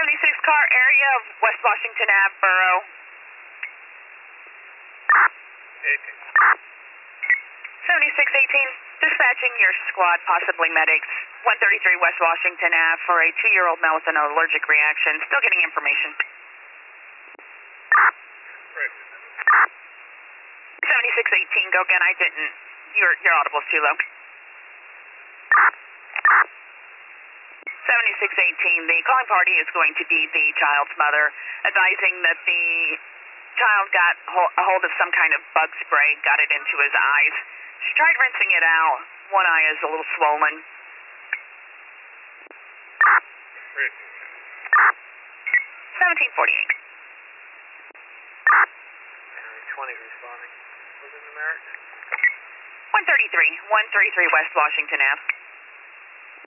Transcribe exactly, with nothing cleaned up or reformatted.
seventy-six car area of West Washington Ave, Borough. eighteen. seventy-six eighteen, dispatching your squad, possibly medics. one thirty-three West Washington Ave for a two-year-old male with an allergic reaction. Still getting information. Right. seventy-six eighteen, go again. I didn't. Your, your audible's too low. seventy-six eighteen, the calling party is going to be the child's mother, advising that the child got a hold of some kind of bug spray, got it into his eyes. She tried rinsing it out. One eye is a little swollen. Right. seventeen forty-eight. twenty responding. Was it numeric? one thirty-three, one thirty-three West Washington Ave.